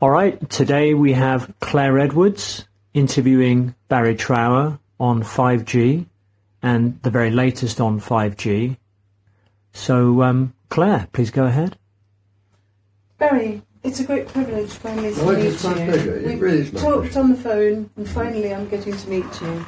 All right, today we have Claire Edwards interviewing Barry Trower on 5G and the very latest on 5G. So, Claire, please go ahead. Barry, it's a great privilege finally to meet you. It's my pleasure. It really is my talked pleasure. on the phone and finally I'm getting to meet you.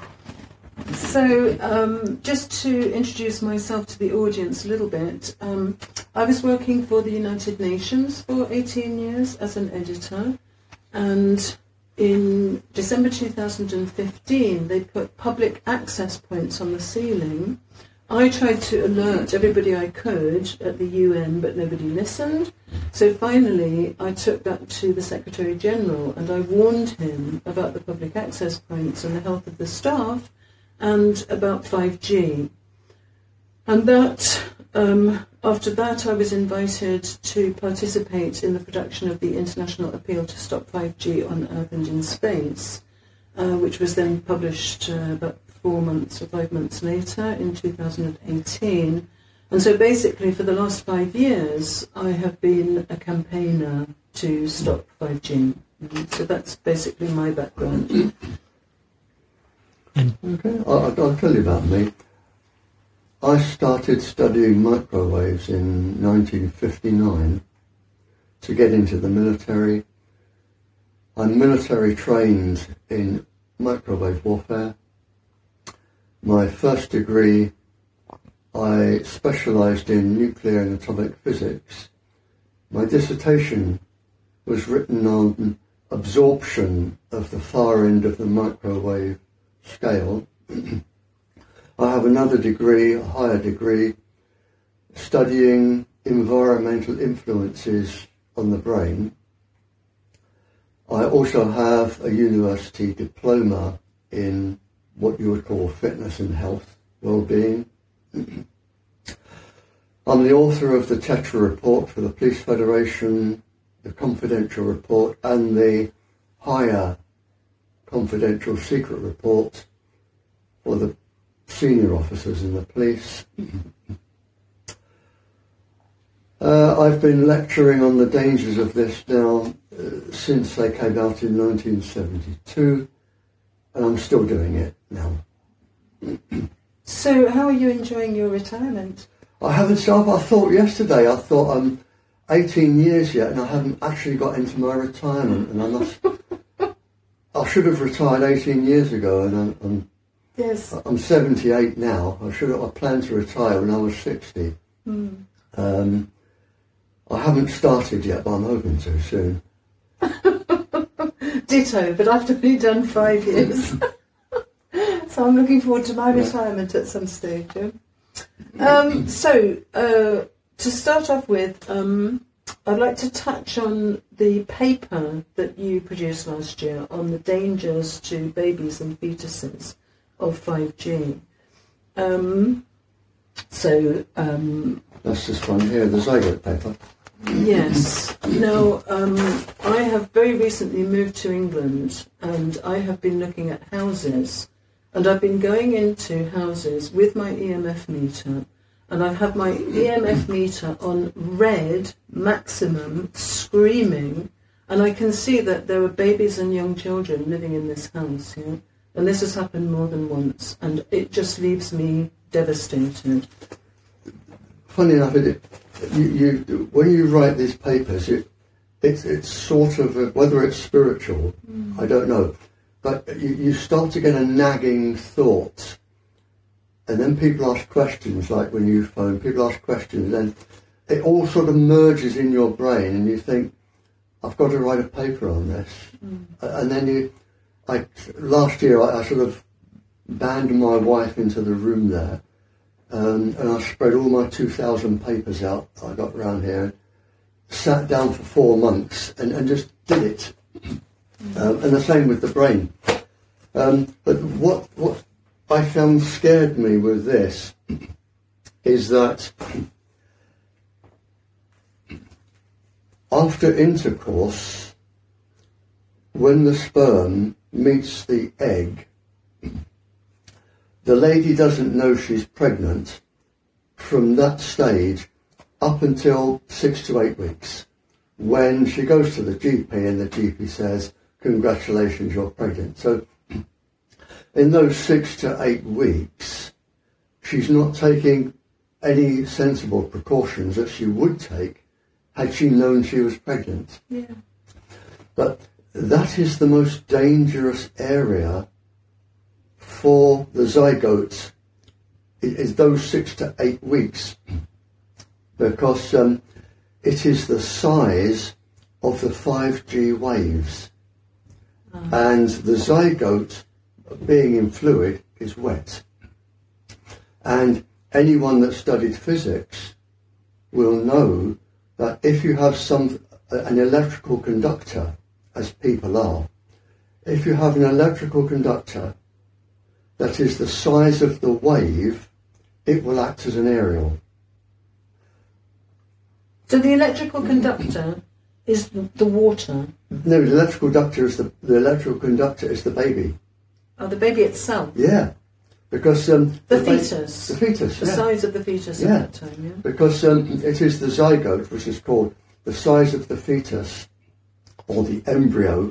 So, just to introduce myself to the audience a little bit, I was working for the United Nations for 18 years as an editor, and in December 2015 they put public access points on the ceiling. I tried to alert everybody I could at the UN, but nobody listened. So finally I took that to the Secretary General and I warned him about the public access points and the health of the staff and about 5G. And that, after that, I was invited to participate in the production of the International Appeal to Stop 5G on Earth and in Space, which was then published about 4 months or 5 months later in 2018. And so basically for the last 5 years, I have been a campaigner to stop 5G. So that's basically my background. Okay, I'll tell you about me. I started studying microwaves in 1959 to get into the military. I'm military trained in microwave warfare. My first degree, I specialised in nuclear and atomic physics. My dissertation was written on absorption of the far end of the microwave scale. I have another degree, a higher degree, studying environmental influences on the brain. I also have a university diploma in what you would call fitness and health, well-being. I'm the author of the Tetra Report for the Police Federation, the Confidential Report, and the higher confidential secret report for the senior officers in the police. I've been lecturing on the dangers of this now since they came out in 1972, and I'm still doing it now. So how are you enjoying your retirement? I haven't stopped. I thought I'm 18 years yet and I haven't actually got into my retirement, and I should have retired 18 years ago, and I'm 78 now. I planned to retire when I was 60. I haven't started yet, but I'm hoping to soon. Ditto, but I've only done 5 years. So I'm looking forward to my retirement at some stage. So, to start off with, I'd like to touch on the paper that you produced last year on the dangers to babies and fetuses of 5G. That's this one here, the Zygote paper. Yes. Now, I have very recently moved to England and I have been looking at houses, and I've been going into houses with my EMF meter, and I have my EMF meter on red maximum, screaming, and I can see that there are babies and young children living in this house here, and this has happened more than once, and it just leaves me devastated. Funny enough, when you write these papers, it's sort of, whether it's spiritual, I don't know, but you start to get a nagging thought, and then people ask questions, like when you phone, people ask questions, and it all sort of merges in your brain, and you think, I've got to write a paper on this. And then last year I sort of banned my wife into the room there, and I spread all my 2,000 papers out I got around here, sat down for 4 months and just did it. And the same with the brain. But what I found scared me with this is that after intercourse, when the sperm meets the egg, the lady doesn't know she's pregnant from that stage up until 6 to 8 weeks. when she goes to the GP and the GP says, congratulations, you're pregnant. So in those 6 to 8 weeks, she's not taking any sensible precautions that she would take had she known she was pregnant. Yeah. But that is the most dangerous area for the zygote, is those 6 to 8 weeks, because it is the size of the 5G waves, and the zygote, being in fluid, is wet. And anyone that studied physics will know that if you have an electrical conductor, as people are, if you have an electrical conductor that is the size of the wave, it will act as an aerial. So the electrical conductor is the water? No, the electrical conductor is the baby. Oh, the baby itself? Yeah. Because the fetus. The fetus, the size of the fetus at that time, yeah. Because it is the zygote, which is called the size of the fetus, or the embryo,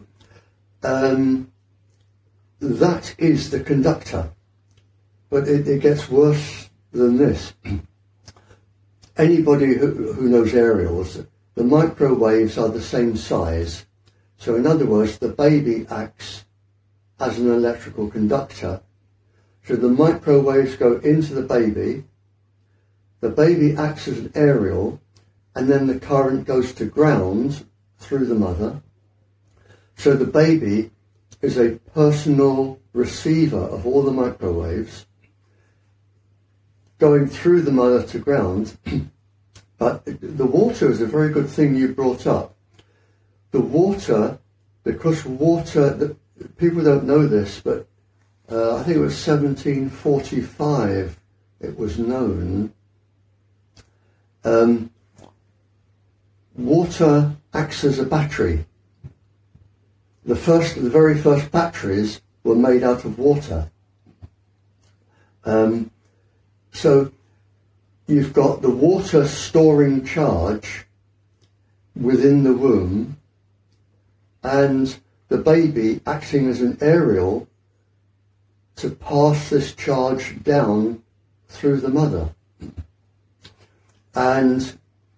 that is the conductor. But it gets worse than this. Anybody who knows aerials, the microwaves are the same size. So in other words, the baby acts as an electrical conductor. So the microwaves go into the baby acts as an aerial, and then the current goes to ground through the mother. So the baby is a personal receiver of all the microwaves going through the mother to ground. But the water is a very good thing you brought up. The water, because water, people don't know this, but I think it was 1745 it was known. Water acts as a battery. The very first batteries were made out of water. So you've got the water storing charge within the womb, and the baby acting as an aerial to pass this charge down through the mother. And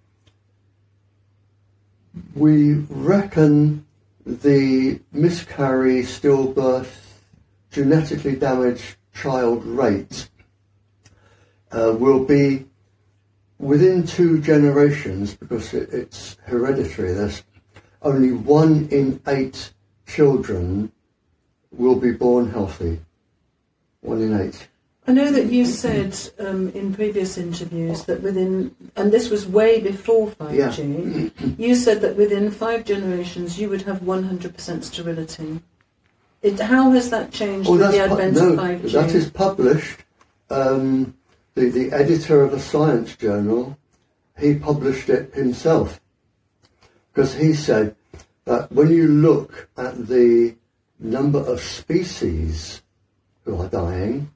we reckon the miscarry, stillbirth, genetically damaged child rate will be within 2 generations, because it's hereditary. There's only 1 in 8 children will be born healthy. 1 in 8. I know that you said in previous interviews that and this was way before 5G, you said that within 5 generations you would have 100% sterility. How has that changed with the advent of 5G? That is published. The editor of a science journal, he published it himself, because he said that when you look at the number of species who are dying,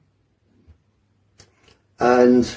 and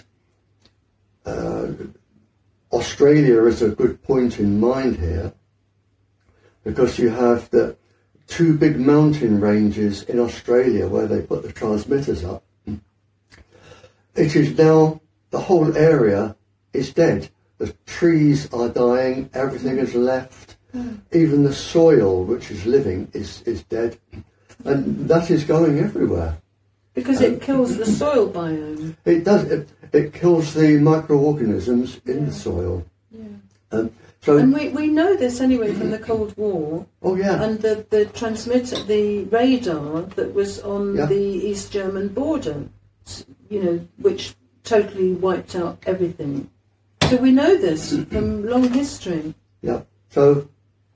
Australia is a good point in mind here, because you have the 2 big mountain ranges in Australia where they put the transmitters up. It is now, the whole area is dead. The trees are dying, everything is left, even the soil which is living is dead. And that is going everywhere. Because it kills the soil biome. It does. It kills the microorganisms in the soil. Yeah. And we know this anyway from the Cold War. Oh yeah. And the transmitter, the radar that was on the East German border, which totally wiped out everything. So we know this from long history. Yeah. So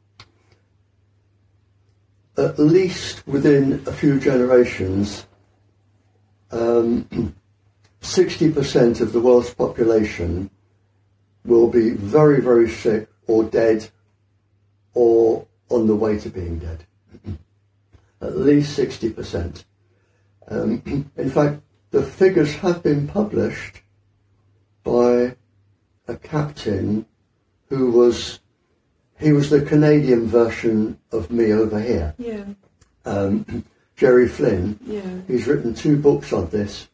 at least within a few generations, 60% of the world's population will be very, very sick or dead or on the way to being dead. At least 60%. In fact, the figures have been published by a captain who was he was the Canadian version of me over here. Yeah. Jerry Flynn. Yeah. He's written 2 books on this.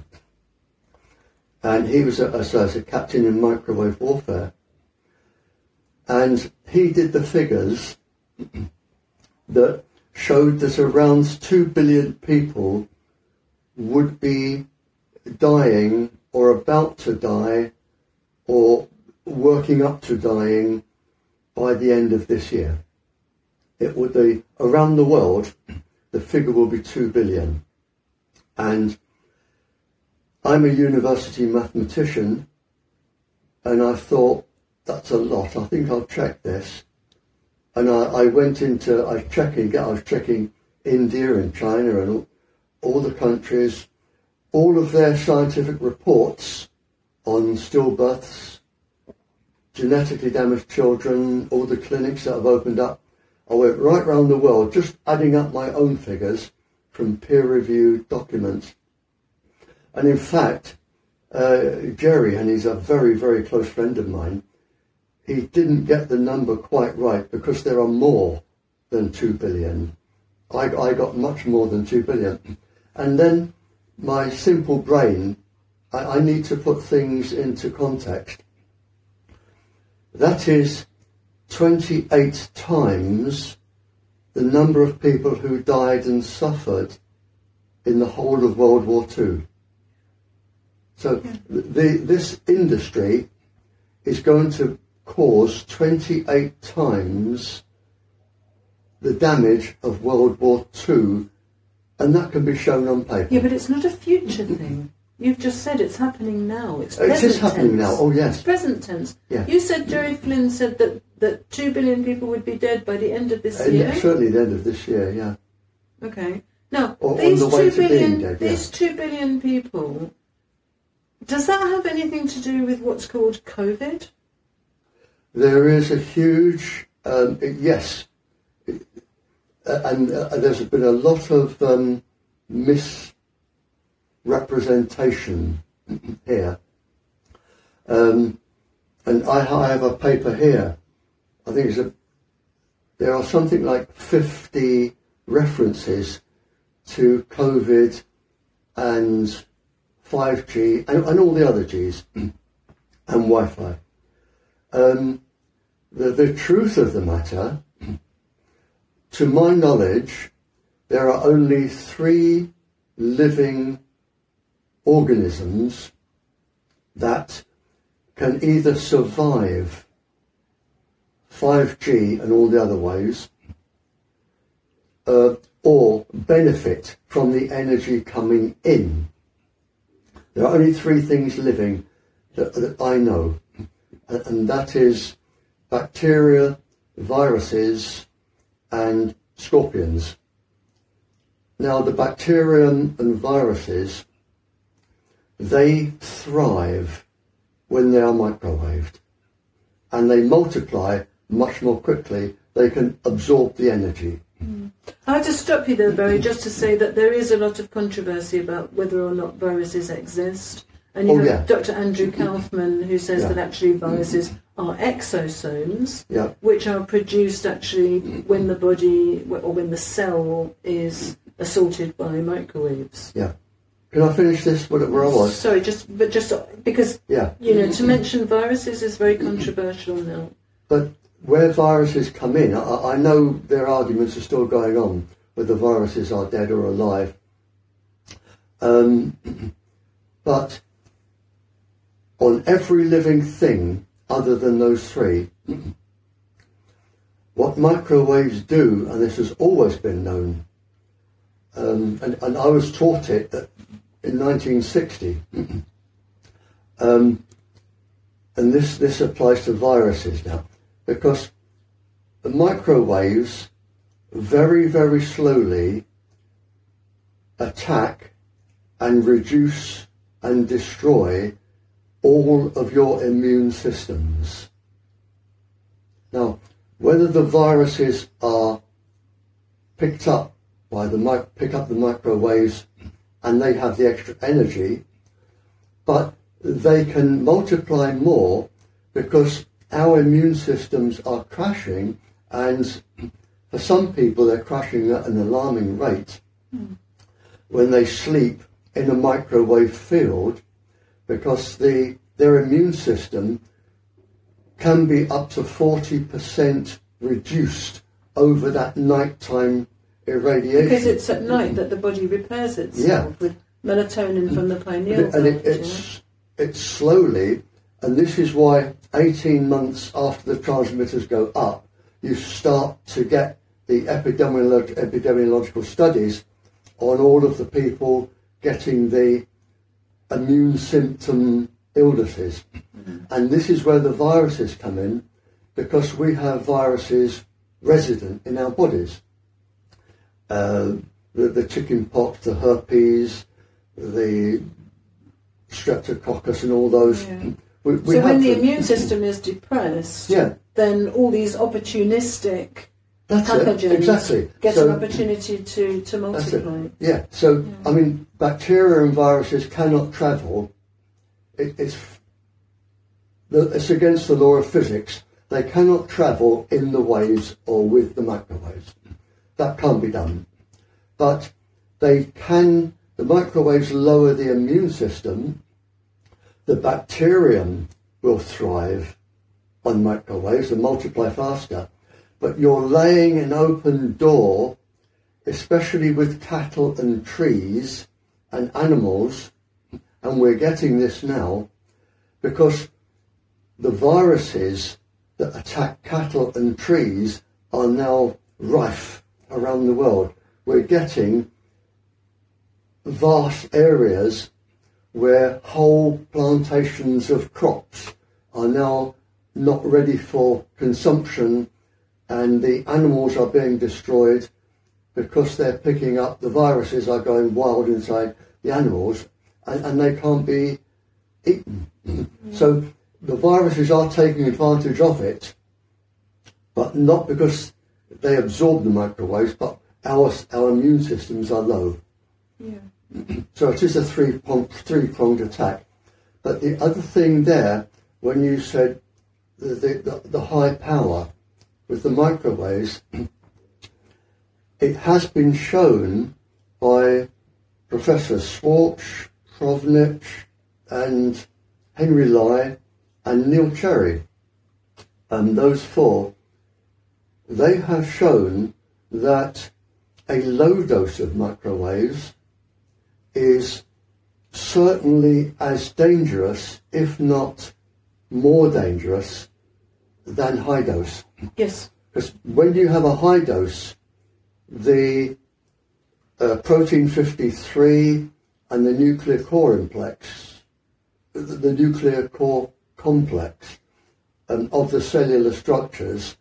And he was as a captain in microwave warfare. And he did the figures that showed that around 2 billion people would be dying or about to die or working up to dying by the end of this year. It would be, around the world, the figure will be 2 billion. And I'm a university mathematician, and I thought, that's a lot. I think I'll check this. And I went into, I was checking India and China and all the countries, all of their scientific reports on stillbirths, genetically damaged children, all the clinics that have opened up. I went right around the world, just adding up my own figures from peer-reviewed documents. And in fact, Jerry, and he's a very, very close friend of mine, he didn't get the number quite right because there are more than 2 billion. I got much more than 2 billion. And then my simple brain, I need to put things into context. That is 28 times the number of people who died and suffered in the whole of World War II. So this industry is going to cause 28 times the damage of World War II, and that can be shown on paper. Yeah, but it's not a future thing. You've just said it's happening now. It's present It is happening tense. now, oh yes. It's present tense. Yeah. You said Jerry Flynn said that 2 billion people would be dead by the end of this year? Certainly the end of this year, yeah. Okay. Now, Or these on the way 2 to billion, being dead, yeah. these 2 billion people, does that have anything to do with what's called COVID? There is a huge, yes, and there's been a lot of misrepresentation here. And I have a paper here. I think there are something like 50 references to COVID and 5G and all the other Gs and Wi-Fi. The truth of the matter, to my knowledge, there are only 3 living organisms that can either survive 5G and all the other ways, or benefit from the energy coming in. There are only 3 things living that I know, and that is bacteria, viruses, and scorpions. Now, the bacteria and viruses, they thrive when they are microwaved, and they multiply much more quickly. They can absorb the energy. I have to stop you there, Barry, just to say that there is a lot of controversy about whether or not viruses exist. And you have Dr. Andrew Kaufman, who says that actually viruses are exosomes, which are produced actually when the body or when the cell is assaulted by microwaves. Yeah. Can I finish this where I was? Sorry, just because, to mention viruses is very controversial now. But where viruses come in, I know their arguments are still going on, whether viruses are dead or alive. But on every living thing other than those 3, what microwaves do, and this has always been known, and I was taught it in 1960, and this applies to viruses now, because the microwaves very, very slowly attack and reduce and destroy all of your immune systems. Now, whether the viruses are picked up by pick up the microwaves and they have the extra energy, but they can multiply more because our immune systems are crashing, and for some people they're crashing at an alarming rate when they sleep in a microwave field, because their immune system can be up to 40% reduced over that nighttime irradiation. Because it's at night that the body repairs itself with melatonin from the pineal And gland. it's slowly, and this is why 18 months after the transmitters go up, you start to get the epidemiological studies on all of the people getting the immune symptom illnesses. And this is where the viruses come in, because we have viruses resident in our bodies. The chicken pox, the herpes, the streptococcus and all those. Yeah. We So when the them. immune system is depressed, Yeah. then all these opportunistic That's pathogens it, exactly. get So- an opportunity to That's it. multiply. Yeah, so, I mean, bacteria and viruses cannot travel. It's against the law of physics. They cannot travel in the waves or with the microwaves. That can't be done. But the microwaves lower the immune system. The bacterium will thrive on microwaves and multiply faster. But you're laying an open door, especially with cattle and trees and animals, and we're getting this now, because the viruses that attack cattle and trees are now rife around the world. We're getting vast areas where whole plantations of crops are now not ready for consumption, and the animals are being destroyed because they're picking up, the viruses are going wild inside the animals, and they can't be eaten. So the viruses are taking advantage of it, but not because they absorb the microwaves, but our immune systems are low. Yeah. So it is a three-pronged attack. But the other thing there, when you said the high power with the microwaves, it has been shown by Professor Schwartz, Provnich, and Henry Lai, and Neil Cherry, and those four, they have shown that a low dose of microwaves is certainly as dangerous, if not more dangerous, than high dose. Yes. Because when you have a high dose, the protein 53 and the nuclear core complex, the nuclear core complex of the cellular structures,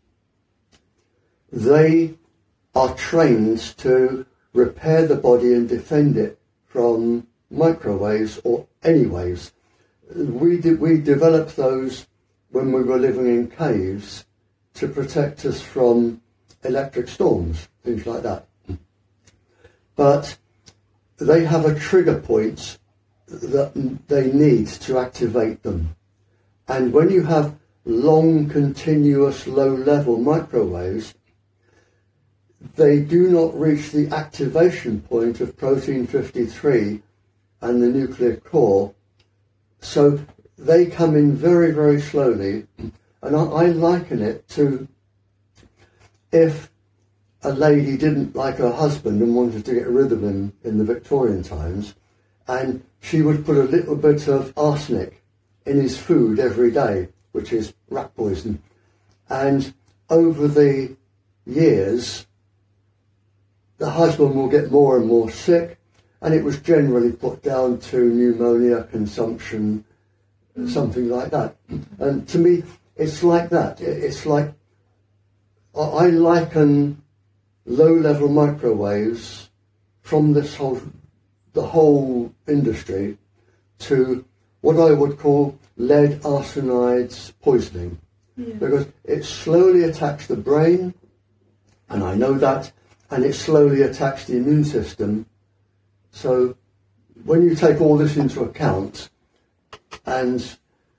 they are trained to repair the body and defend it from microwaves or any waves. We developed those when we were living in caves to protect us from electric storms, things like that. But they have a trigger point that they need to activate them. And when you have long, continuous, low-level microwaves, they do not reach the activation point of protein 53 and the nuclear core, so they come in very, very slowly. And I liken it to if a lady didn't like her husband and wanted to get rid of him in the Victorian times, and she would put a little bit of arsenic in his food every day, which is rat poison. And over the years, the husband will get more and more sick, and it was generally put down to pneumonia, consumption, something like that. And to me, it's like that. It's like, I liken low-level microwaves from the whole industry to what I would call lead arsenides poisoning. Yeah. Because it slowly attacks the brain, and I know that, and it slowly attacks the immune system. So when you take all this into account, and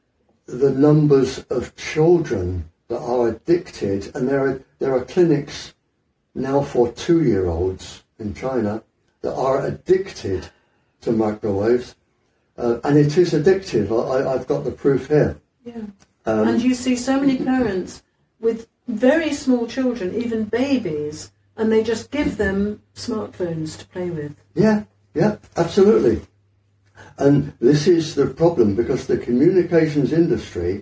the numbers of children that are addicted, and there are clinics now for 2-year-olds in China that are addicted to microwaves, and it is addictive. I've got the proof here. Yeah. And you see so many parents with very small children, even babies, and they just give them smartphones to play with. Yeah, absolutely. And this is the problem, because the communications industry,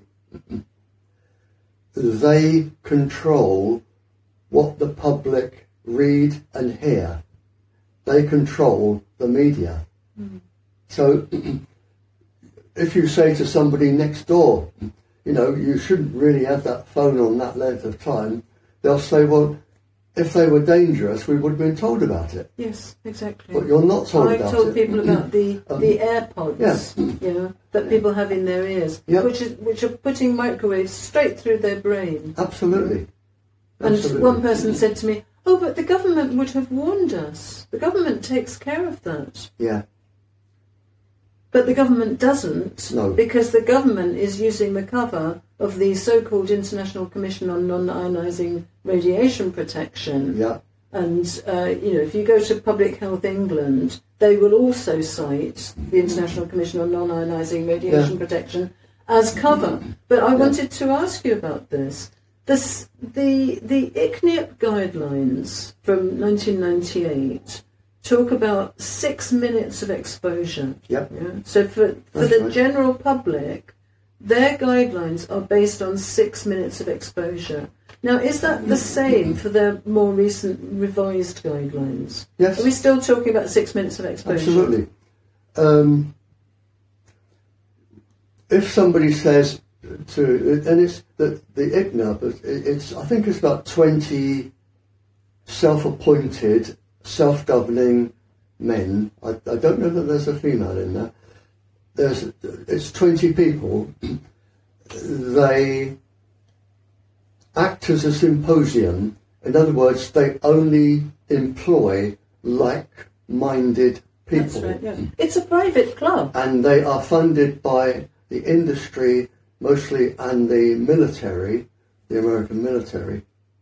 they control what the public read and hear. They control the media. Mm. So if you say to somebody next door, you shouldn't really have that phone on that length of time, they'll say, well, if they were dangerous, we would have been told about it. Yes, exactly. But you're not told about it. I told people about the AirPods that people have in their ears, which are putting microwaves straight through their brain. Absolutely. And one person said to me, oh, but the government would have warned us. The government takes care of that. Yeah. But the government doesn't, no. Because the government is using the cover of the so-called International Commission on Non-Ionising Radiation Protection. Yeah. And, if you go to Public Health England, they will also cite the International Commission on Non-Ionising Radiation Protection as cover. But I wanted to ask you about this. The ICNIRP guidelines from 1998 talk about 6 minutes of exposure. Yep. Yeah? So for the general public, their guidelines are based on 6 minutes of exposure. Now, is that the same for the more recent revised guidelines? Yes. Are we still talking about 6 minutes of exposure? Absolutely. If somebody says and it's the ICNIRP, I think it's about 20 self-appointed, self-governing men. I don't know that there's a female in there. It's 20 people. They act as a symposium. In other words, they only employ like-minded people. That's right, yeah. It's a private club. And they are funded by the industry mostly, and the military, the American military.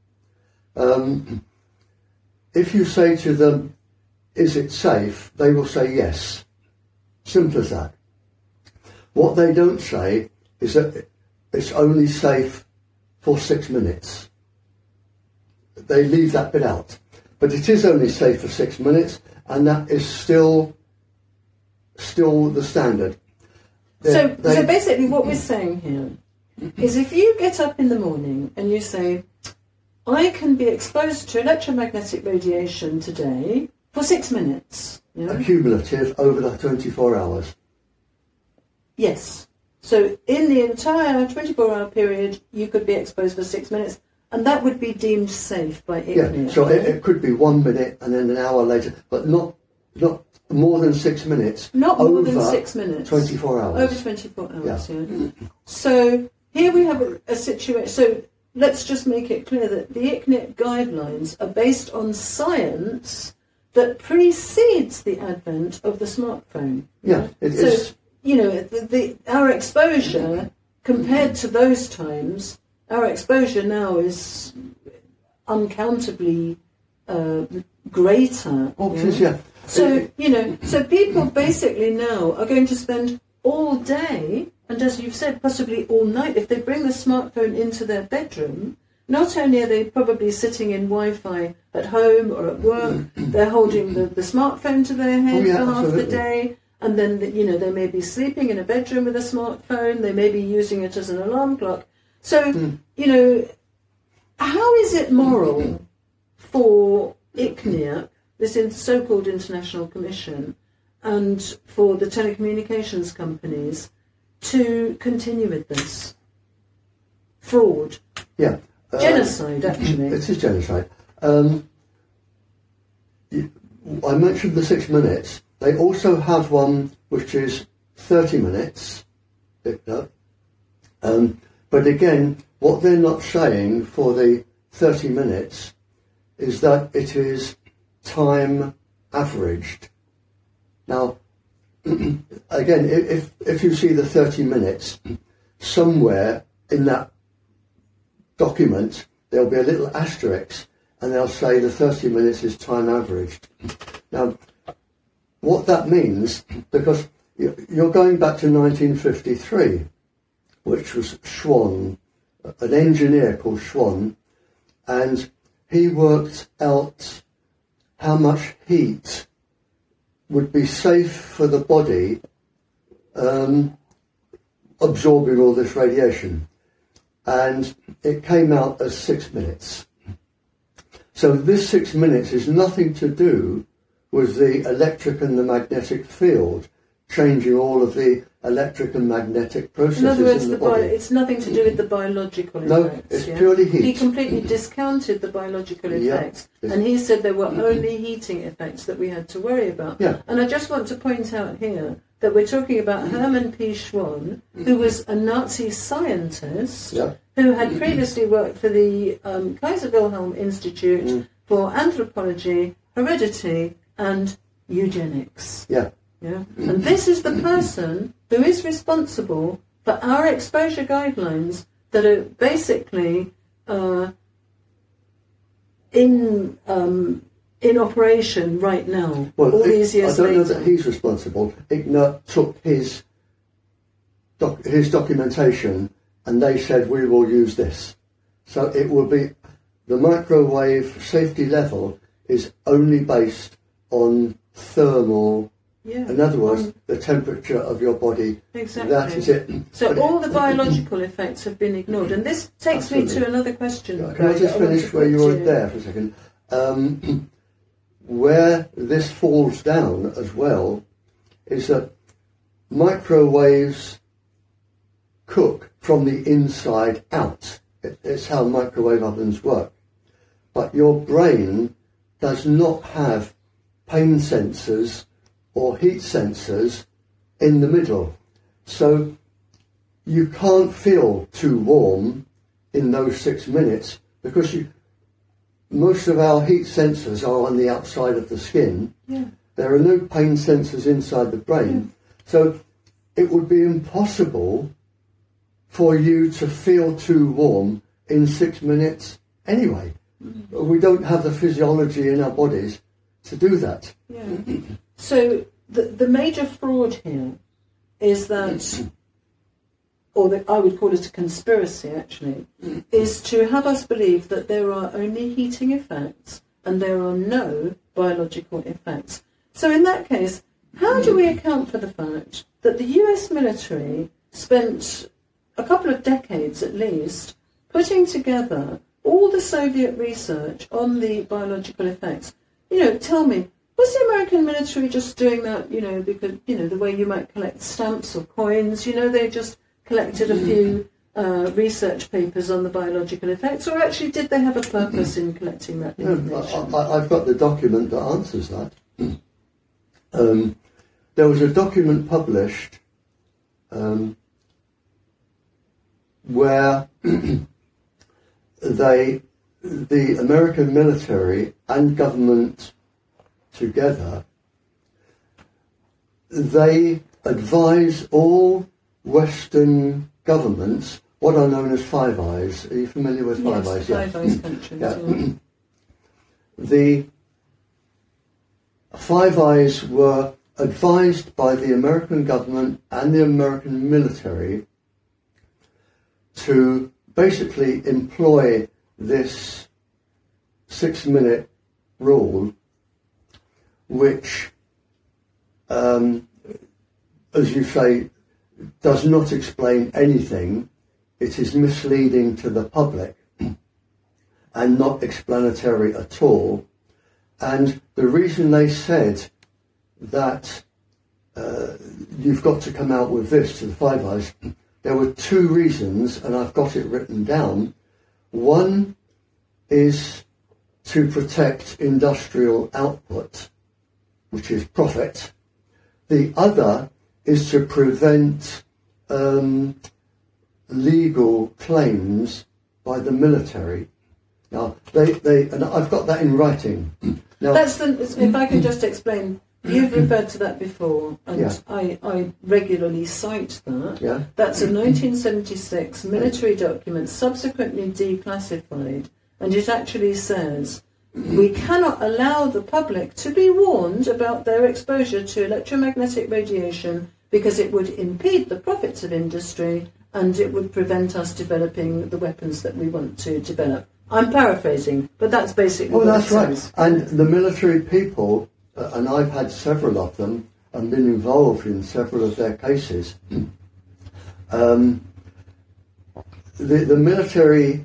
If you say to them, is it safe? They will say yes. Simple as that. What they don't say is that it's only safe for 6 minutes. They leave that bit out. But it is only safe for 6 minutes, and that is still the standard. So basically what we're saying here is if you get up in the morning and you say, I can be exposed to electromagnetic radiation today for 6 minutes. Cumulative over the 24 hours. Yes. So in the entire 24-hour period, you could be exposed for 6 minutes, and that would be deemed safe by ICNIRP. Yeah, so it could be 1 minute and then an hour later, but not more than 6 minutes. Not more than 6 minutes. 24 hours. Over 24 hours, yeah. So here we have a situation. So let's just make it clear that the ICNIRP guidelines are based on science that precedes the advent of the smartphone. Yeah, it is. Our exposure, compared to those times, our exposure now is uncountably greater. Yeah. So, so people basically now are going to spend all day, and as you've said, possibly all night, if they bring the smartphone into their bedroom. Not only are they probably sitting in Wi-Fi at home or at work, they're holding the smartphone to their head for half the day, and then, they may be sleeping in a bedroom with a smartphone, they may be using it as an alarm clock. So, how is it moral for ICNIRP, this so-called International Commission, and for the telecommunications companies to continue with this fraud? Yeah. Genocide, actually. It is genocide. I mentioned the 6 minutes. They also have one which is 30 minutes. But again, what they're not saying for the 30 minutes is that it is time averaged. Now, again, if you see the 30 minutes, somewhere in that document there'll be a little asterisk, and they'll say the 30 minutes is time averaged. Now, what that means, because you're going back to 1953, which was Schwann, an engineer called Schwann, and he worked out how much heat would be safe for the body absorbing all this radiation. And it came out as 6 minutes. So this 6 minutes is nothing to do with the electric and the magnetic field changing all of the electric and magnetic processes in other words, in the body. It's nothing to do with the biological No, effects. it's purely heat. He completely discounted the biological effects, and he said there were only heating effects that we had to worry about. Yeah. And I just want to point out here that we're talking about Hermann P. Schwann, who was a Nazi scientist who had previously worked for the Kaiser Wilhelm Institute for Anthropology, Heredity, and Eugenics. Yeah. Yeah. And this is the person who is responsible for our exposure guidelines that are basically in operation right now, well, all these years I don't know later. that he's responsible. Ignat took his documentation and they said, we will use this. So it will be, the microwave safety level is only based on thermal. Yeah. In other words, the temperature of your body. Exactly. That is it. So all the biological effects have been ignored. And this takes me to another question. Can I just finish where you were there for a second? Where this falls down as well is that microwaves cook from the inside out. It's how microwave ovens work. But your brain does not have pain sensors or heat sensors in the middle. So you can't feel too warm in those 6 minutes because most of our heat sensors are on the outside of the skin. Yeah. There are no pain sensors inside the brain. So it would be impossible for you to feel too warm in 6 minutes anyway. We don't have the physiology in our bodies to do that. Yeah. So the major fraud here is that, I would call it a conspiracy actually, is to have us believe that there are only heating effects and there are no biological effects. So in that case, how do we account for the fact that the US military spent a couple of decades at least putting together all the Soviet research on the biological effects? Tell me, was the American military just doing that, because, the way you might collect stamps or coins, they just collected a few research papers on the biological effects, or actually did they have a purpose in collecting that information? I've got the document that answers that. There was a document published where the American military and government together, they advise all Western governments, what are known as Five Eyes. Are you familiar with Five Eyes? Five Eyes countries. Yeah. The Five Eyes were advised by the American government and the American military to basically employ this 6-minute rule, which, as you say, does not explain anything. It is misleading to the public and not explanatory at all. And the reason they said that you've got to come out with this to the Five Eyes, there were two reasons, and I've got it written down. One is to protect industrial output, which is profit. The other is to prevent legal claims by the military. Now, and I've got that in writing. Now, if I can just explain, You've referred to that before, and Yeah. I regularly cite that. Yeah. That's a 1976 military document, subsequently declassified, and it actually says, we cannot allow the public to be warned about their exposure to electromagnetic radiation because it would impede the profits of industry and it would prevent us developing the weapons that we want to develop. I'm paraphrasing, but that's basically Well, what that's it right. says. And the military people, and I've had several of them and been involved in several of their cases, the military,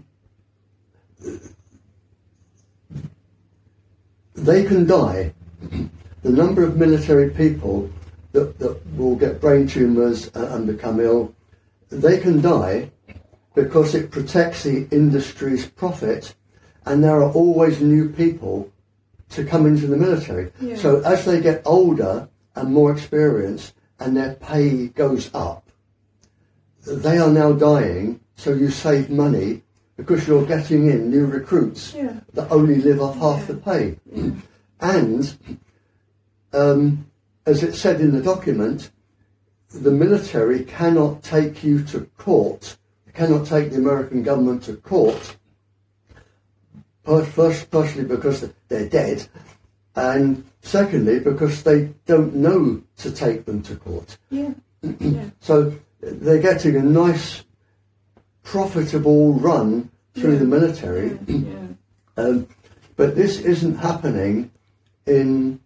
they can die. The number of military people that will get brain tumours and become ill, they can die because it protects the industry's profit, and there are always new people to come into the military. Yeah. So as they get older and more experienced and their pay goes up, they are now dying, so you save money because you're getting in new recruits Yeah. that only live off half the pay. And as it said in the document, the military cannot take you to court, cannot take the American government to court, firstly because they're dead, and secondly because they don't know to take them to court. Yeah. Yeah. So they're getting a nice, profitable run through the military. Yeah. But this isn't happening in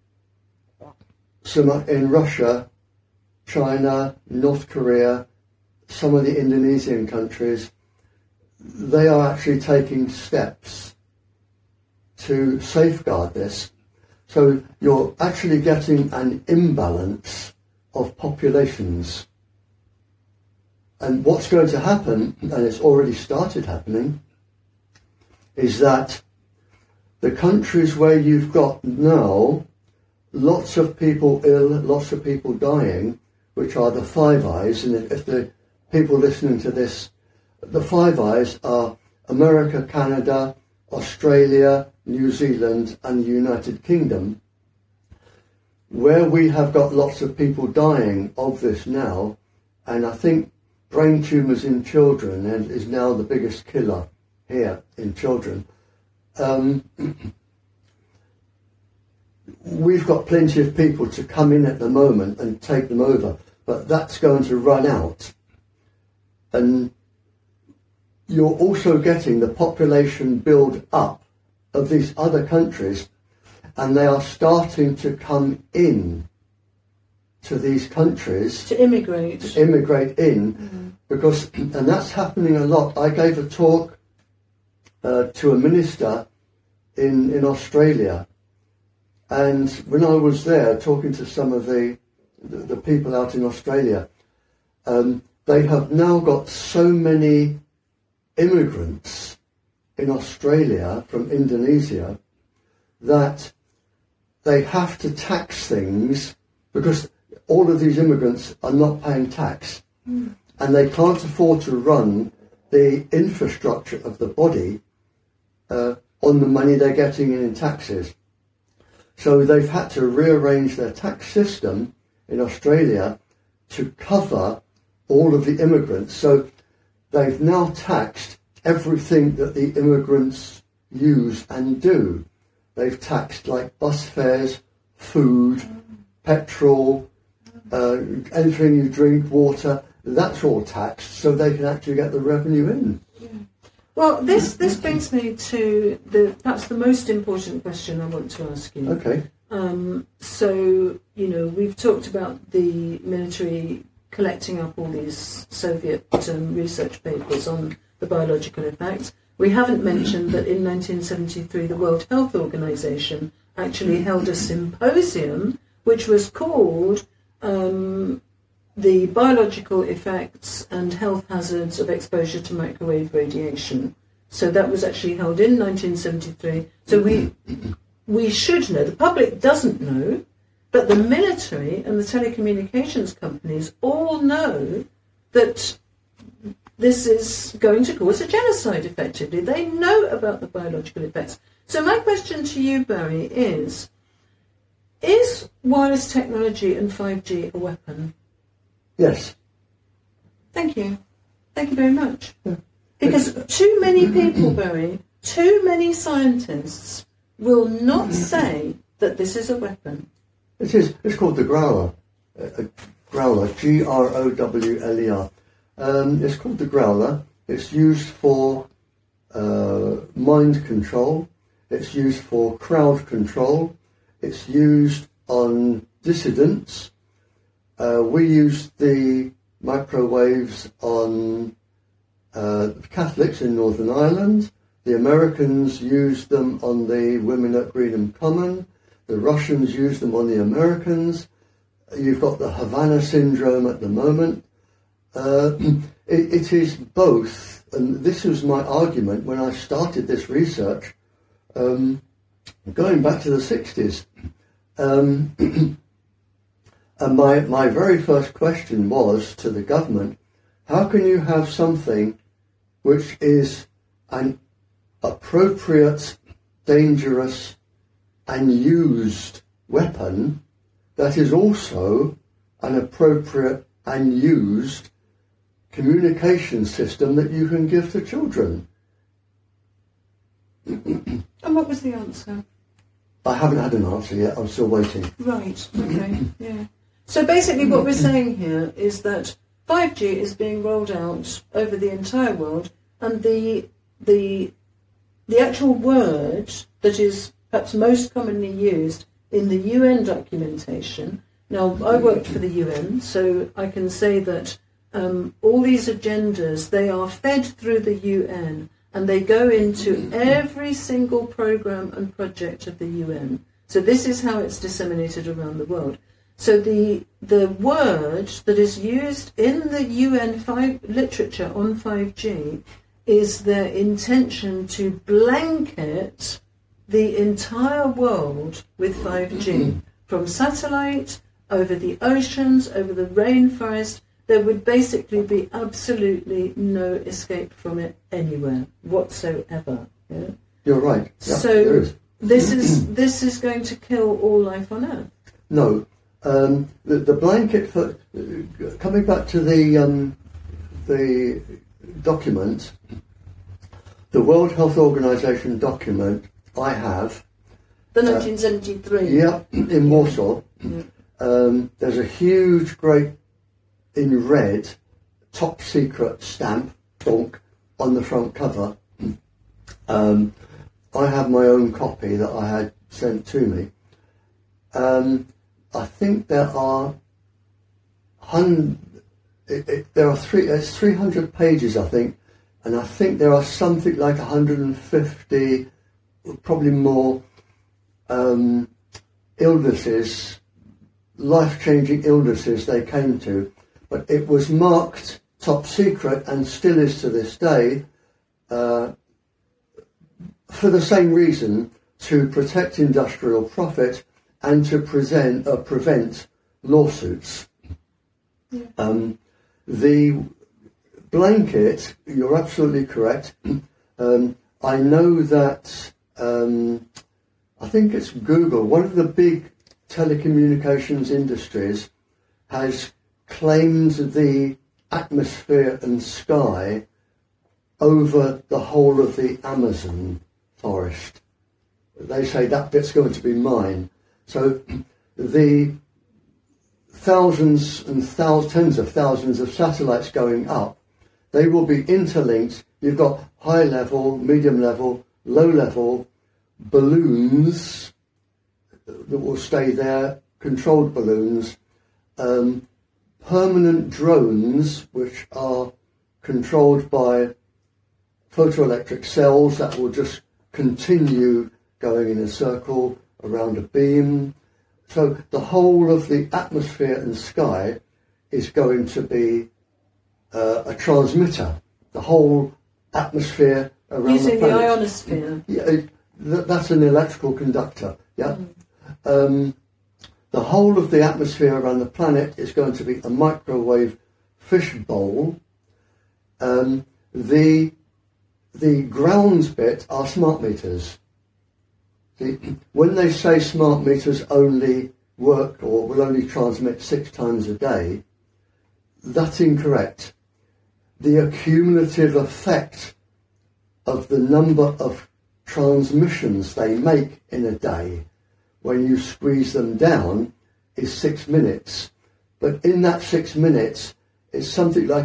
Russia, China, North Korea, some of the Indonesian countries. They are actually taking steps to safeguard this. So you're actually getting an imbalance of populations. And what's going to happen, and it's already started happening, is that the countries where you've got now lots of people ill, lots of people dying, which are the Five Eyes, and if the people listening to this, the Five Eyes are America, Canada, Australia, New Zealand and the United Kingdom, where we have got lots of people dying of this now, and I think brain tumours in children is now the biggest killer here in children. We've got plenty of people to come in at the moment and take them over, but that's going to run out. And you're also getting the population build up of these other countries, and they are starting to come in to these countries. To immigrate. In, because, and that's happening a lot. I gave a talk to a minister in Australia, and when I was there talking to some of the people out in Australia, they have now got so many immigrants in Australia from Indonesia that they have to tax things because all of these immigrants are not paying tax, and they can't afford to run the infrastructure of the body on the money they're getting in taxes. So they've had to rearrange their tax system in Australia to cover all of the immigrants. So they've now taxed everything that the immigrants use and do. They've taxed like bus fares, food, petrol, anything you drink, water, that's all taxed so they can actually get the revenue in. Well, this brings me to perhaps the most important question I want to ask you. Okay. So, we've talked about the military collecting up all these Soviet research papers on the biological effects. We haven't mentioned that in 1973 the World Health Organization actually held a symposium which was called the biological effects and health hazards of exposure to microwave radiation. So that was actually held in 1973. So we should know, the public doesn't know, but the military and the telecommunications companies all know that this is going to cause a genocide, effectively. They know about the biological effects. So my question to you, Barry, is, is wireless technology and 5G a weapon? Yes. Thank you. Thank you very much. Yeah. Because too many people, Barry, too many scientists will not say that this is a weapon. It is. It's called the Growler. Growler, Growler. It's called the Growler. It's used for mind control. It's used for crowd control. It's used on dissidents. We used the microwaves on Catholics in Northern Ireland. The Americans used them on the women at Greenham Common. The Russians used them on the Americans. You've got the Havana syndrome at the moment. It is both, and this was my argument when I started this research, going back to the 60s. And my very first question was to the government, how can you have something which is an appropriate, dangerous and used weapon that is also an appropriate and used communication system that you can give to children? And what was the answer? I haven't had an answer yet. I'm still waiting. Right, okay, yeah. So basically what we're saying here is that 5G is being rolled out over the entire world, and the actual word that is perhaps most commonly used in the UN documentation. Now, I worked for the UN, so I can say that all these agendas, they are fed through the UN, and they go into every single program and project of the UN. So this is how it's disseminated around the world. So the word that is used in the UN literature on 5G is their intention to blanket the entire world with 5G, from satellite, over the oceans, over the rainforest. There would basically be absolutely no escape from it anywhere whatsoever. Yeah? You're right. Yeah, so this is going to kill all life on Earth. No, the blanket for coming back to the document, the World Health Organization document. I have the 1973. Yeah, in Warsaw. Yeah. There's a huge, great, in red, top secret stamp, donk, on the front cover. I have my own copy that I had sent to me. I think there are 300 pages, I think, and I think there are something like 150, probably more, illnesses, life-changing illnesses they came to. But it was marked top secret and still is to this day for the same reason, to protect industrial profit and to prevent lawsuits. Yeah. The blanket, you're absolutely correct. I know that, I think it's Google, one of the big telecommunications industries, has claimed the atmosphere and sky over the whole of the Amazon forest. They say that bit's going to be mine. So the thousands and tens of thousands of satellites going up, they will be interlinked. You've got high level, medium level, low level balloons that will stay there, controlled balloons, permanent drones which are controlled by photoelectric cells that will just continue going in a circle around a beam. So the whole of the atmosphere and sky is going to be a transmitter. The whole atmosphere around using the planet. The ionosphere. Yeah, that's an electrical conductor. Yeah. The whole of the atmosphere around the planet is going to be a microwave fishbowl. The grounds bit are smart meters. When they say smart meters only work or will only transmit 6 times a day, that's incorrect. The accumulative effect of the number of transmissions they make in a day, when you squeeze them down, is 6 minutes. But in that 6 minutes, it's something like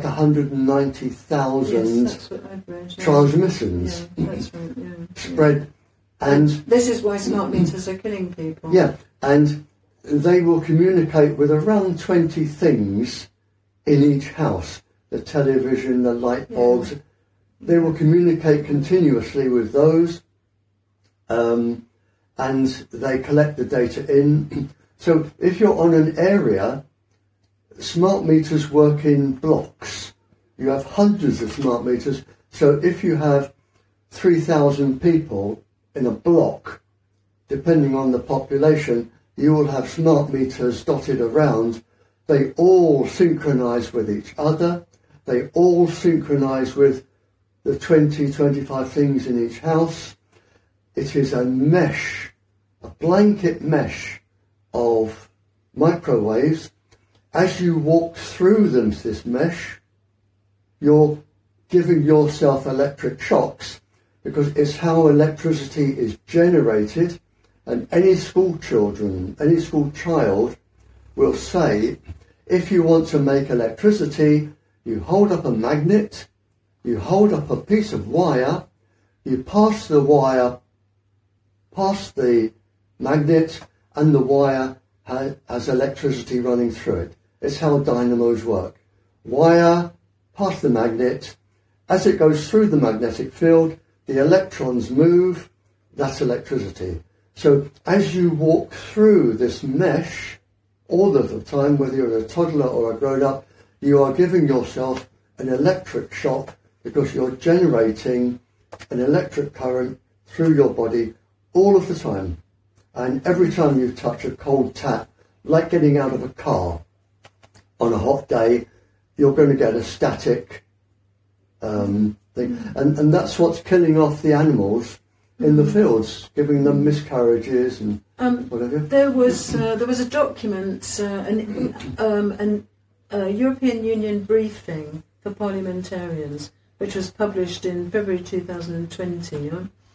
190,000 transmissions spread. And this is why smart meters are killing people. Yeah, and they will communicate with around 20 things in each house. The television, the light bulbs. Yeah. They will communicate continuously with those, and they collect the data in. So if you're on an area, smart meters work in blocks. You have hundreds of smart meters. So if you have 3,000 people in a block, depending on the population, you will have smart meters dotted around. They all synchronize with each other. They all synchronize with the 20, 25 things in each house. It is a mesh, a blanket mesh of microwaves. As you walk through them, this mesh, you're giving yourself electric shocks, because it's how electricity is generated. And any school child will say, if you want to make electricity, you hold up a magnet, you hold up a piece of wire, you pass the wire past the magnet, and the wire has electricity running through it. It's how dynamos work. Wire past the magnet. As it goes through the magnetic field, the electrons move. That's electricity. So as you walk through this mesh, all of the time, whether you're a toddler or a grown-up, you are giving yourself an electric shock, because you're generating an electric current through your body all of the time. And every time you touch a cold tap, like getting out of a car on a hot day, you're going to get a static thing. And that's what's killing off the animals in the fields, giving them miscarriages and whatever. There was a document, a European Union briefing for parliamentarians, which was published in February 2020,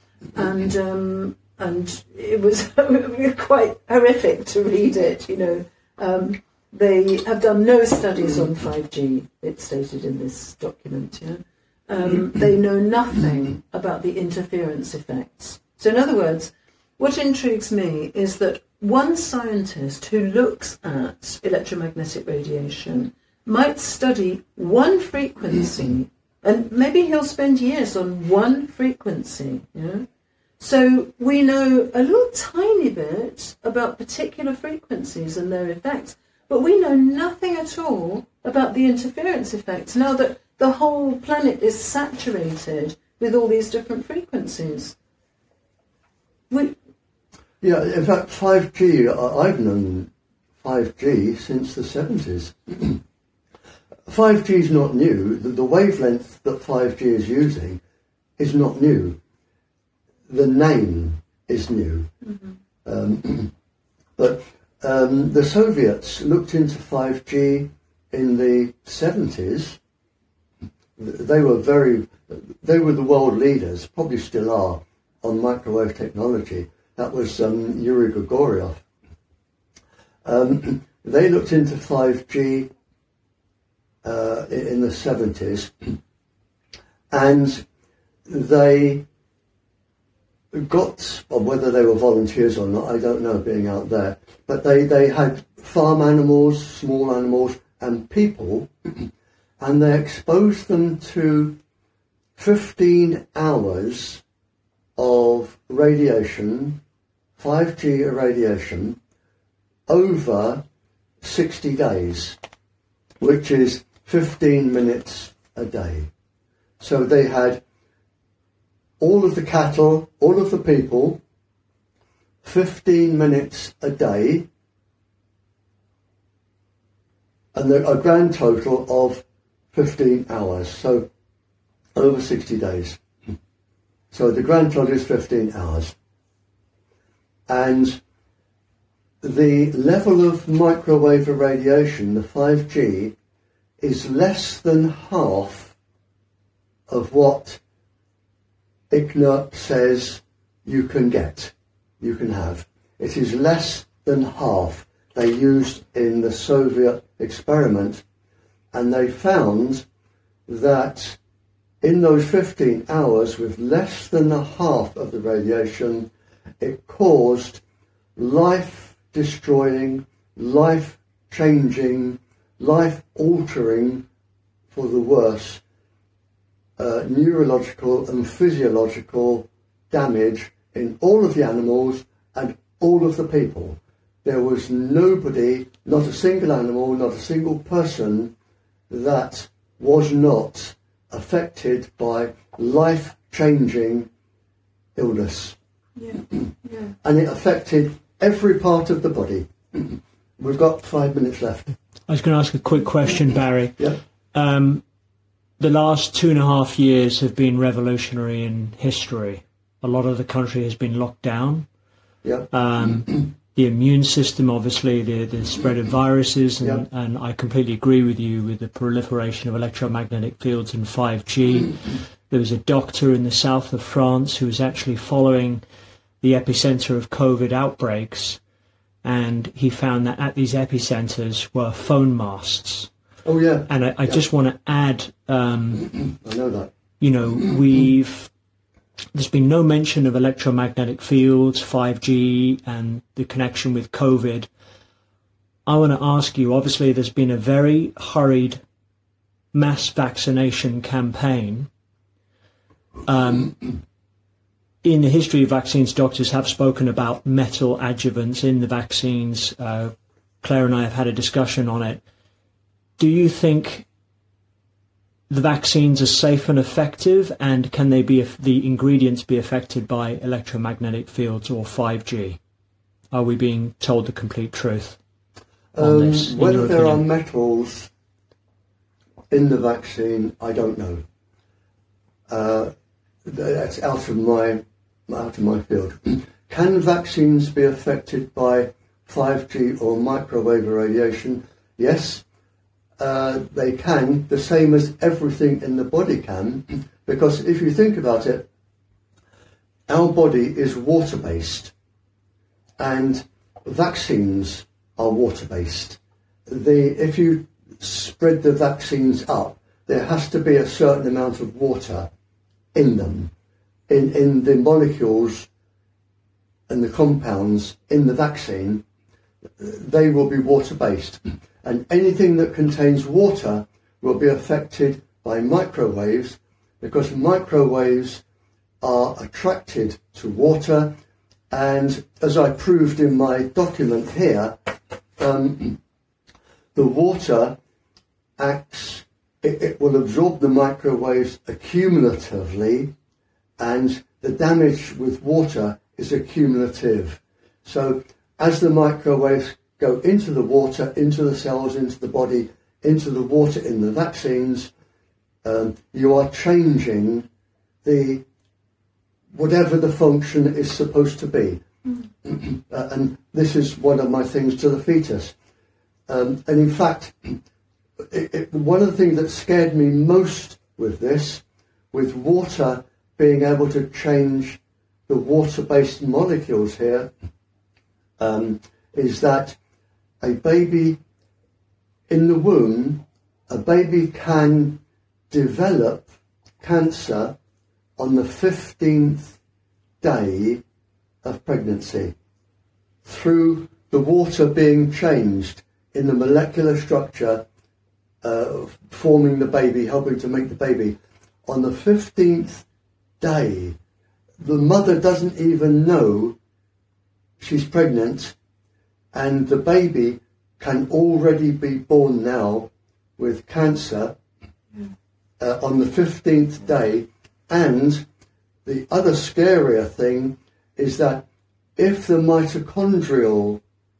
and it was quite horrific to read it. They have done no studies on 5G. It's stated in this document. They know nothing about the interference effects. So in other words, what intrigues me is that one scientist who looks at electromagnetic radiation might study one frequency, and maybe he'll spend years on one frequency. So we know a little tiny bit about particular frequencies and their effects, but we know nothing at all about the interference effects, now that the whole planet is saturated with all these different frequencies. Yeah, in fact, 5G, I've known 5G since the 70s. 5G is not new. The wavelength that 5G is using is not new. The name is new. But the Soviets looked into 5G in the 70s. They were the world leaders, probably still are, on microwave technology. That was Yuri Gagarin. They looked into 5G in the 70s, and they got, or whether they were volunteers or not, I don't know, being out there, but they had farm animals, small animals, and people, and they exposed them to 15 hours of radiation, 5G irradiation, over 60 days, which is 15 minutes a day. So they had all of the cattle, all of the people, 15 minutes a day, and a grand total of 15 hours, so over 60 days. So the grand total is 15 hours. And the level of microwave irradiation, the 5G, is less than half of what ICNIRP says you can get, you can have. It is less than half they used in the Soviet experiment, and they found that in those 15 hours, with less than a half of the radiation, it caused life-destroying, life-changing, life-altering, for the worse, neurological and physiological damage in all of the animals and all of the people. There was nobody, not a single animal, not a single person that was not affected by life-changing illness. Yeah. Yeah. And it affected every part of the body. We've got 5 minutes left. I was going to ask a quick question, Barry. Yeah. The last 2.5 years have been revolutionary in history. A lot of the country has been locked down. Yeah. The immune system, obviously, the spread of viruses, and I completely agree with you with the proliferation of electromagnetic fields and 5G. There was a doctor in the south of France who was actually following the epicenter of COVID outbreaks, and he found that at these epicenters were phone masts. Oh, yeah. And I just want to add, I know that. There's been no mention of electromagnetic fields, 5G, and the connection with COVID. I want to ask you, obviously there's been a very hurried mass vaccination campaign. In the history of vaccines, doctors have spoken about metal adjuvants in the vaccines. Claire and I have had a discussion on it. Do you think the vaccines are safe and effective, and can they be the ingredients be affected by electromagnetic fields or 5G? Are we being told the complete truth on this? Whether there are metals in the vaccine, I don't know. That's out of my field. Can vaccines be affected by 5G or microwave irradiation? Yes. They can, the same as everything in the body can, because if you think about it, our body is water-based, and vaccines are water-based. If you spread the vaccines up, there has to be a certain amount of water in them, in the molecules and the compounds in the vaccine. They will be water-based. And anything that contains water will be affected by microwaves, because microwaves are attracted to water. And as I proved in my document here, the water acts, it will absorb the microwaves accumulatively, and the damage with water is accumulative. So as the microwaves go into the water, into the cells, into the body, into the water in the vaccines, you are changing whatever the function is supposed to be. And this is one of my things to the fetus. And in fact, one of the things that scared me most with this, with water being able to change the water-based molecules here, is that a baby in the womb, a baby can develop cancer on the 15th day of pregnancy through the water being changed in the molecular structure forming the baby, helping to make the baby. On the 15th day, the mother doesn't even know she's pregnant, and the baby can already be born now with cancer on the 15th day. And the other scarier thing is that if the mitochondrial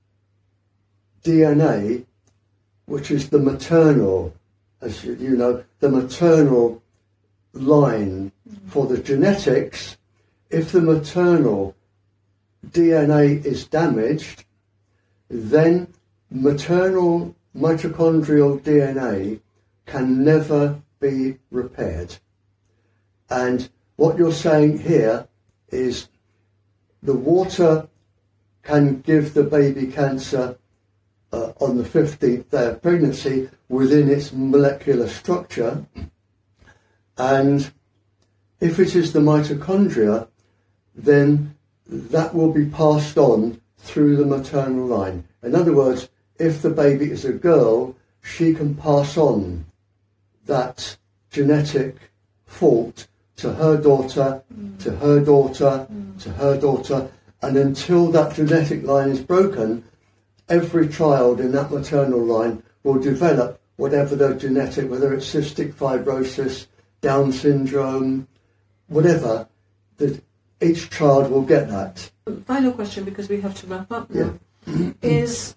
DNA, which is the maternal, as you know, the maternal line for the genetics, if the maternal DNA is damaged, then maternal mitochondrial DNA can never be repaired. And what you're saying here is the water can give the baby cancer on the 15th day of pregnancy within its molecular structure, and if it is the mitochondria, then that will be passed on through the maternal line. In other words, if the baby is a girl, she can pass on that genetic fault to her daughter, to her daughter, to her daughter, and until that genetic line is broken, every child in that maternal line will develop whatever their genetic, whether it's cystic fibrosis, Down syndrome, whatever, that each child will get that. Final question, because we have to wrap up now, is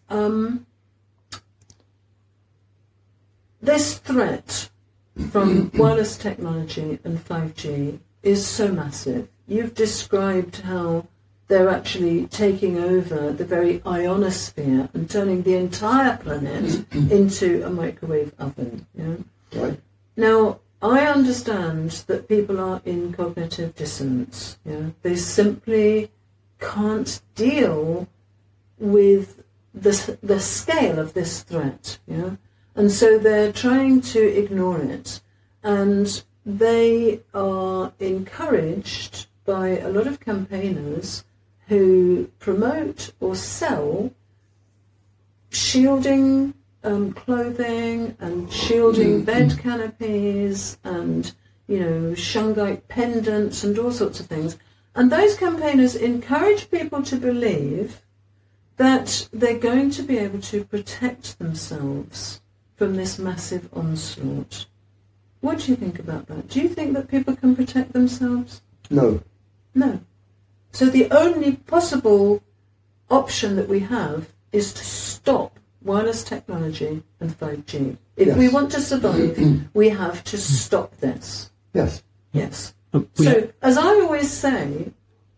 this threat from wireless technology and 5G is so massive. You've described how they're actually taking over the very ionosphere and turning the entire planet into a microwave oven. Yeah? Right. Now, I understand that people are in cognitive dissonance. Yeah? They simply can't deal with the scale of this threat. Yeah? And so they're trying to ignore it. And they are encouraged by a lot of campaigners who promote or sell shielding clothing and shielding bed canopies and, shungite pendants and all sorts of things. And those campaigners encourage people to believe that they're going to be able to protect themselves from this massive onslaught. What do you think about that? Do you think that people can protect themselves? No. No. So the only possible option that we have is to stop wireless technology and 5G. If we want to survive, we have to stop this. Yes. Yes. So, as I always say,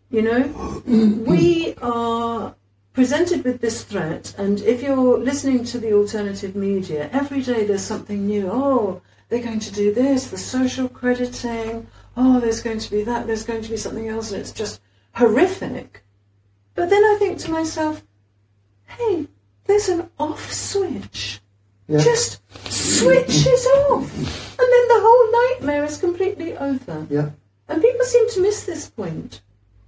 we are presented with this threat, and if you're listening to the alternative media, every day there's something new. Oh, they're going to do this, the social crediting. Oh, there's going to be that, there's going to be something else, and it's just horrific. But then I think to myself, hey, there's an off switch. Yeah. Just switch it off. And then the whole nightmare is completely over. Yeah. And people seem to miss this point.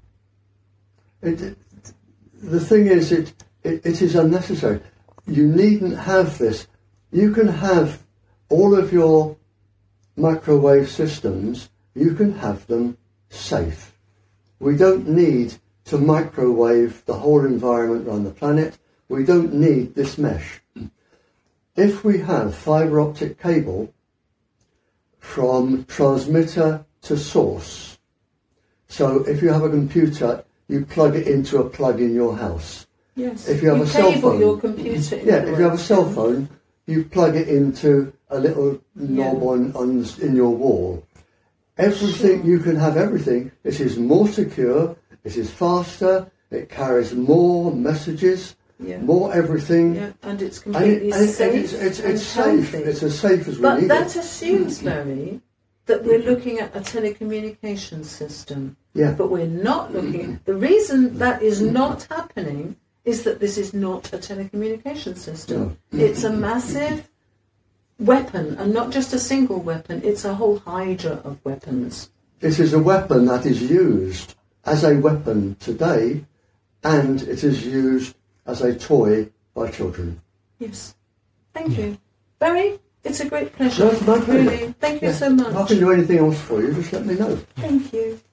The thing is, it is unnecessary. You needn't have this. You can have all of your microwave systems, you can have them safe. We don't need to microwave the whole environment around the planet. We don't need this mesh. If we have fibre optic cable from transmitter to source, so if you have a computer, you plug it into a plug in your house. Yes. If you have you a cell cable phone, your computer. if you have a cell phone, you plug it into a little knob in your wall. Everything, you can have everything. It is more secure, it is faster, it carries more messages, more everything. Yeah, and it's completely safe. It's safe. It's as safe as we need it. But that it. assumes, Barry, that we're looking at a telecommunications system. Yeah. But we're not looking at... The reason that is not happening is that this is not a telecommunications system. No. It's a massive weapon, and not just a single weapon, it's a whole hydra of weapons. It is a weapon that is used as a weapon today, and it is used as a toy by children. Yes. Thank you. Barry, it's a great pleasure. No, it's my pleasure. Really. Thank you so much. If I can do anything else for you, just let me know. Thank you.